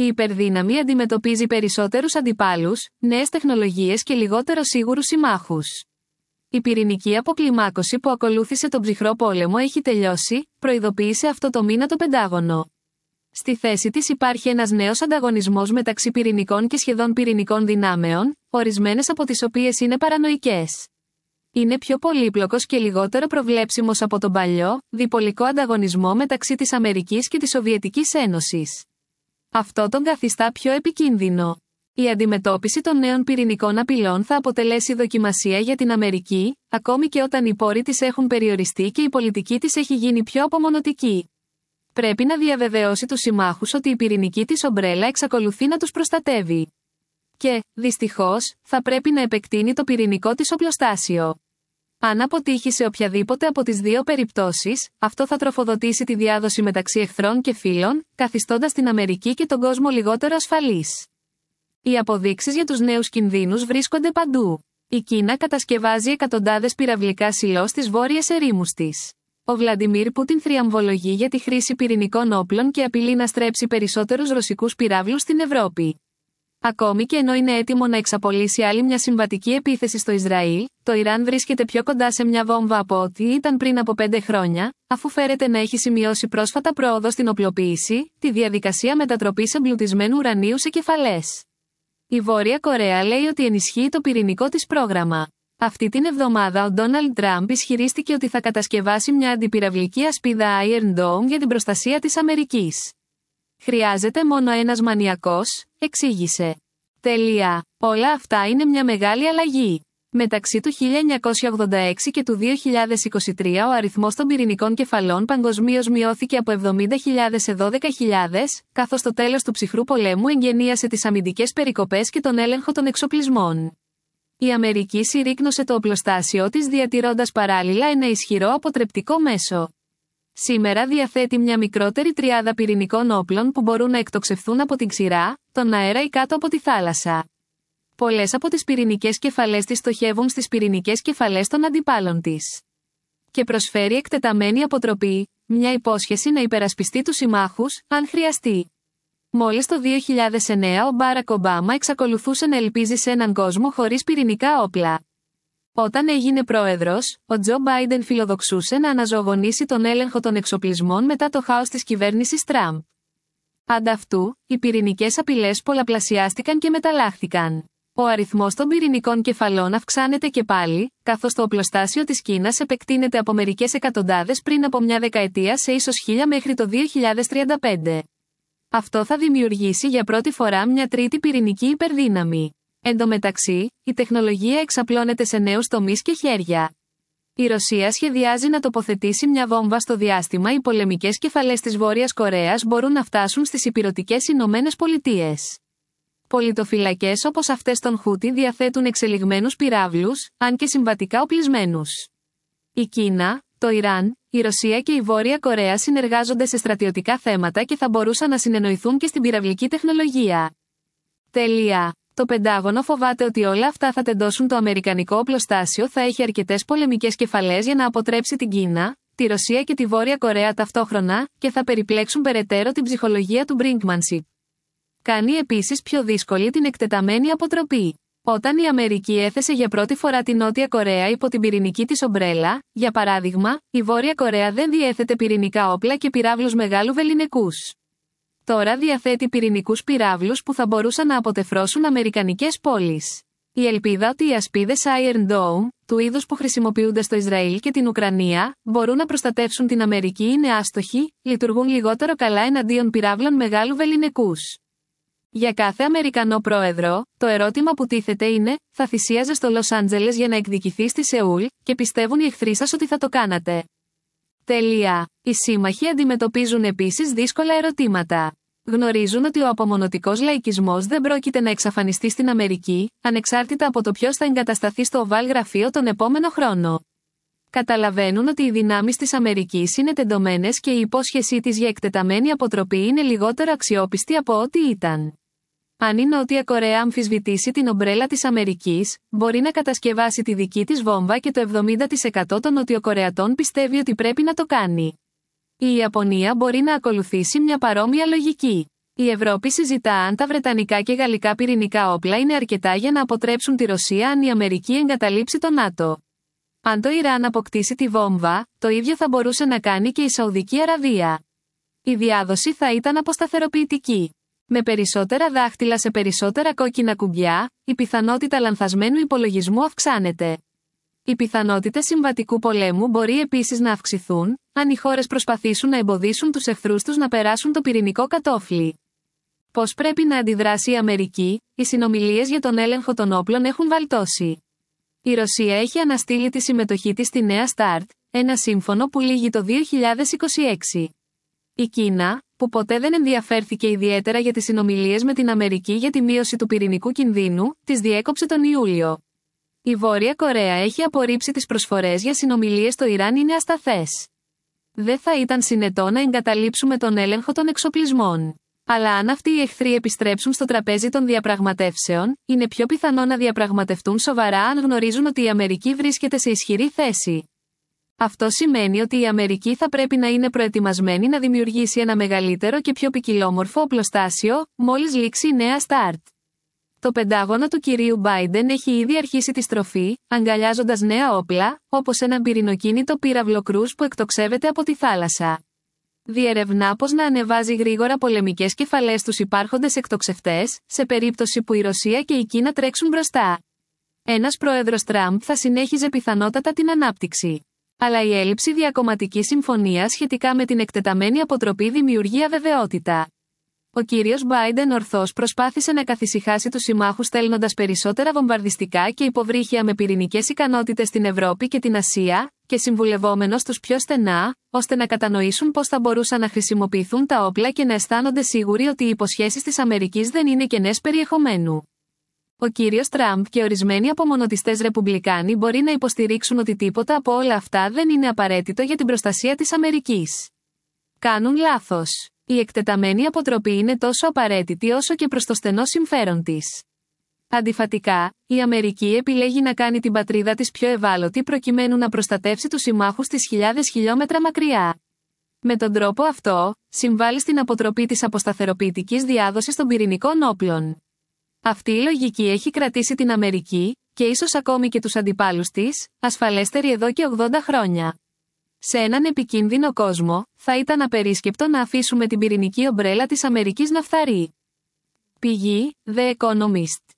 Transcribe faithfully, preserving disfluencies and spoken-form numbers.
Η υπερδύναμη αντιμετωπίζει περισσότερους αντιπάλους, νέες τεχνολογίες και λιγότερο σίγουρους συμμάχους. Η πυρηνική αποκλιμάκωση που ακολούθησε τον ψυχρό πόλεμο έχει τελειώσει, προειδοποίησε αυτό το μήνα το Πεντάγωνο. Στη θέση της υπάρχει ένας νέος ανταγωνισμός μεταξύ πυρηνικών και σχεδόν πυρηνικών δυνάμεων, ορισμένες από τις οποίες είναι παρανοϊκές. Είναι πιο πολύπλοκος και λιγότερο προβλέψιμος από τον παλιό, διπολικό ανταγωνισμό μεταξύ της Αμερικής και της Σοβιετικής Ένωσης. Αυτό τον καθιστά πιο επικίνδυνο. Η αντιμετώπιση των νέων πυρηνικών απειλών θα αποτελέσει δοκιμασία για την Αμερική, ακόμη και όταν οι πόροι της έχουν περιοριστεί και η πολιτική της έχει γίνει πιο απομονωτική. Πρέπει να διαβεβαιώσει τους συμμάχους ότι η πυρηνική της ομπρέλα εξακολουθεί να τους προστατεύει. Και, δυστυχώς, θα πρέπει να επεκτείνει το πυρηνικό της οπλοστάσιο. Αν αποτύχει σε οποιαδήποτε από τις δύο περιπτώσεις, αυτό θα τροφοδοτήσει τη διάδοση μεταξύ εχθρών και φίλων, καθιστώντας την Αμερική και τον κόσμο λιγότερο ασφαλείς. Οι αποδείξεις για τους νέους κινδύνους βρίσκονται παντού. Η Κίνα κατασκευάζει εκατοντάδες πυραυλικά σιλό στις βόρειες ερήμους της. Ο Βλαντιμίρ Πούτιν θριαμβολογεί για τη χρήση πυρηνικών όπλων και απειλεί να στρέψει περισσότερους ρωσικούς πυράβλους στην Ευρώπη. Ακόμη και ενώ είναι έτοιμο να εξαπολύσει άλλη μια συμβατική επίθεση στο Ισραήλ, το Ιράν βρίσκεται πιο κοντά σε μια βόμβα από ό,τι ήταν πριν από πέντε χρόνια, αφού φέρεται να έχει σημειώσει πρόσφατα πρόοδο στην οπλοποίηση, τη διαδικασία μετατροπής εμπλουτισμένου ουρανίου σε κεφαλές. Η Βόρεια Κορέα λέει ότι ενισχύει το πυρηνικό της πρόγραμμα. Αυτή την εβδομάδα ο Ντόναλντ Τραμπ ισχυρίστηκε ότι θα κατασκευάσει μια αντιπυραυλική ασπίδα Iron Dome για την προστασία της Αμερικής. Χρειάζεται μόνο ένας μανιακός, εξήγησε. Τελεία. Όλα αυτά είναι μια μεγάλη αλλαγή. Μεταξύ του χίλια εννιακόσια ογδόντα έξι και του δύο χιλιάδες είκοσι τρία ο αριθμός των πυρηνικών κεφαλών παγκοσμίως μειώθηκε από εβδομήντα χιλιάδες σε δώδεκα χιλιάδες, καθώς το τέλος του ψυχρού πολέμου εγγενίασε τις αμυντικές περικοπές και τον έλεγχο των εξοπλισμών. Η Αμερική συρρίκνωσε το οπλοστάσιο της διατηρώντας παράλληλα ένα ισχυρό αποτρεπτικό μέσο. Σήμερα διαθέτει μια μικρότερη τριάδα πυρηνικών όπλων που μπορούν να εκτοξευθούν από την ξηρά, τον αέρα ή κάτω από τη θάλασσα. Πολλές από τις πυρηνικές κεφαλές της στοχεύουν στις πυρηνικές κεφαλές των αντιπάλων της. Και προσφέρει εκτεταμένη αποτροπή, μια υπόσχεση να υπερασπιστεί τους συμμάχους, αν χρειαστεί. Μόλις το δύο χιλιάδες εννέα ο Μπάρακ Ομπάμα εξακολουθούσε να ελπίζει σε έναν κόσμο χωρίς πυρηνικά όπλα. Όταν έγινε πρόεδρος, ο Τζο Μπάιντεν φιλοδοξούσε να αναζωογονήσει τον έλεγχο των εξοπλισμών μετά το χάος της κυβέρνησης Τραμπ. Ανταυτού, οι πυρηνικές απειλές πολλαπλασιάστηκαν και μεταλλάχθηκαν. Ο αριθμός των πυρηνικών κεφαλών αυξάνεται και πάλι, καθώς το οπλοστάσιο της Κίνας επεκτείνεται από μερικές εκατοντάδες πριν από μια δεκαετία σε ίσως χίλια μέχρι το δύο χιλιάδες τριάντα πέντε. Αυτό θα δημιουργήσει για πρώτη φορά μια τρίτη πυρηνική υπερδύναμη. Εν τω μεταξύ, η τεχνολογία εξαπλώνεται σε νέους τομείς και χέρια. Η Ρωσία σχεδιάζει να τοποθετήσει μια βόμβα στο διάστημα. Οι πολεμικές κεφαλές της Βόρειας Κορέας μπορούν να φτάσουν στις ηπειρωτικές Ηνωμένες Πολιτείες. Πολιτοφυλακές όπως αυτές των Χούτι διαθέτουν εξελιγμένους πυράβλους, αν και συμβατικά οπλισμένους. Η Κίνα, το Ιράν, η Ρωσία και η Βόρεια Κορέα συνεργάζονται σε στρατιωτικά θέματα και θα μπορούσαν να συνεννοηθούν και στην πυραυλική τεχνολογία. Τελεία. Το Πεντάγωνο φοβάται ότι όλα αυτά θα τεντώσουν το αμερικανικό οπλοστάσιο θα έχει αρκετές πολεμικές κεφαλές για να αποτρέψει την Κίνα, τη Ρωσία και τη Βόρεια Κορέα ταυτόχρονα και θα περιπλέξουν περαιτέρω την ψυχολογία του brinkmanship. Κάνει επίσης πιο δύσκολη την εκτεταμένη αποτροπή. Όταν η Αμερική έθεσε για πρώτη φορά την Νότια Κορέα υπό την πυρηνική της ομπρέλα, για παράδειγμα, η Βόρεια Κορέα δεν διέθετε πυρηνικά όπλα και πυράβλους μεγάλου βεληνικούς. Τώρα διαθέτει πυρηνικούς πυράβλους που θα μπορούσαν να αποτεφρώσουν αμερικανικές πόλεις. Η ελπίδα ότι οι ασπίδες Iron Dome, του είδους που χρησιμοποιούνται στο Ισραήλ και την Ουκρανία, μπορούν να προστατεύσουν την Αμερική είναι άστοχοι, λειτουργούν λιγότερο καλά εναντίον πυράβλων μεγάλου βεληνικούς. Για κάθε Αμερικανό πρόεδρο, το ερώτημα που τίθεται είναι, θα θυσίαζε στο Λος Άντζελες για να εκδικηθεί στη Σεούλ, και πιστεύουν οι εχθροί σας ότι θα το κάνατε. Τελεία. Οι σύμμαχοι αντιμετωπίζουν επίσης δύσκολα ερωτήματα. Γνωρίζουν ότι ο απομονωτικός λαϊκισμός δεν πρόκειται να εξαφανιστεί στην Αμερική, ανεξάρτητα από το ποιος θα εγκατασταθεί στο Οβάλ Γραφείο τον επόμενο χρόνο. Καταλαβαίνουν ότι οι δυνάμεις της Αμερικής είναι τεντωμένες και η υπόσχεσή της για εκτεταμένη αποτροπή είναι λιγότερο αξιόπιστη από ό,τι ήταν. Αν η Νότια Κορέα αμφισβητήσει την ομπρέλα της Αμερικής, μπορεί να κατασκευάσει τη δική της βόμβα και το εβδομήντα τοις εκατό των Νοτιοκορεατών πιστεύει ότι πρέπει να το κάνει. Η Ιαπωνία μπορεί να ακολουθήσει μια παρόμοια λογική. Η Ευρώπη συζητά αν τα βρετανικά και γαλλικά πυρηνικά όπλα είναι αρκετά για να αποτρέψουν τη Ρωσία αν η Αμερική εγκαταλείψει το ΝΑΤΟ. Αν το Ιράν αποκτήσει τη βόμβα, το ίδιο θα μπορούσε να κάνει και η Σαουδική Αραβία. Η διάδοση θα ήταν αποσταθεροποιητική. Με περισσότερα δάχτυλα σε περισσότερα κόκκινα κουμπιά, η πιθανότητα λανθασμένου υπολογισμού αυξάνεται. Οι πιθανότητες συμβατικού πολέμου μπορεί επίσης να αυξηθούν, αν οι χώρες προσπαθήσουν να εμποδίσουν τους εχθρούς τους να περάσουν το πυρηνικό κατόφλι. Πώς πρέπει να αντιδράσει η Αμερική? Οι συνομιλίες για τον έλεγχο των όπλων έχουν βαλτώσει. Η Ρωσία έχει αναστείλει τη συμμετοχή της στη Νέα Στάρτ, ένα σύμφωνο που λήγει το δύο χιλιάδες είκοσι έξι. Η Κίνα, που ποτέ δεν ενδιαφέρθηκε ιδιαίτερα για τις συνομιλίες με την Αμερική για τη μείωση του πυρηνικού κινδύνου, τις διέκοψε τον Ιούλιο. Η Βόρεια Κορέα έχει απορρίψει τις προσφορές για συνομιλίες στο Ιράν είναι ασταθές. Δεν θα ήταν συνετό να εγκαταλείψουμε τον έλεγχο των εξοπλισμών. Αλλά αν αυτοί οι εχθροί επιστρέψουν στο τραπέζι των διαπραγματεύσεων, είναι πιο πιθανό να διαπραγματευτούν σοβαρά αν γνωρίζουν ότι η Αμερική βρίσκεται σε ισχυρή θέση. Αυτό σημαίνει ότι η Αμερική θα πρέπει να είναι προετοιμασμένη να δημιουργήσει ένα μεγαλύτερο και πιο ποικιλόμορφο οπλοστάσιο, μόλις λήξει η Νέα Στάρτ. Το Πεντάγωνο του κυρίου Biden έχει ήδη αρχίσει τη στροφή, αγκαλιάζοντας νέα όπλα, όπως έναν πυρηνοκίνητο πύραυλο κρούς που εκτοξεύεται από τη θάλασσα. Διερευνά πώς να ανεβάζει γρήγορα πολεμικές κεφαλές στους υπάρχοντες εκτοξευτές, σε περίπτωση που η Ρωσία και η Κίνα τρέξουν μπροστά. Ένας πρόεδρος Τραμπ θα συνέχιζε πιθανότατα την ανάπτυξη. Αλλά η έλλειψη διακομματικής συμφωνίας σχετικά με την εκτεταμένη αποτροπή δημιουργεί αβεβαιότητα. Ο κύριος Biden ορθώς προσπάθησε να καθησυχάσει τους συμμάχους στέλνοντας περισσότερα βομβαρδιστικά και υποβρύχια με πυρηνικές ικανότητες στην Ευρώπη και την Ασία, και συμβουλευόμενος τους πιο στενά, ώστε να κατανοήσουν πώς θα μπορούσαν να χρησιμοποιηθούν τα όπλα και να αισθάνονται σίγουροι ότι οι υποσχέσεις της Αμερικής δεν είναι κενές περιεχομένου. Ο κύριος Τραμπ και ορισμένοι απομονωτιστές ρεπουμπλικάνοι μπορεί να υποστηρίξουν ότι τίποτα από όλα αυτά δεν είναι απαραίτητο για την προστασία της Αμερικής. Κάνουν λάθος. Η εκτεταμένη αποτροπή είναι τόσο απαραίτητη όσο και προς το στενό συμφέρον της. Αντιφατικά, η Αμερική επιλέγει να κάνει την πατρίδα της πιο ευάλωτη προκειμένου να προστατεύσει τους συμμάχους της χιλιάδες χιλιόμετρα μακριά. Με τον τρόπο αυτό, συμβάλλει στην αποτροπή της αποσταθεροποιητικής διάδοσης των πυρηνικών όπλων. Αυτή η λογική έχει κρατήσει την Αμερική, και ίσως ακόμη και τους αντιπάλους της, ασφαλέστερη εδώ και ογδόντα χρόνια. Σε έναν επικίνδυνο κόσμο, θα ήταν απερίσκεπτο να αφήσουμε την πυρηνική ομπρέλα της Αμερικής να φθαρεί. Πηγή: The Economist.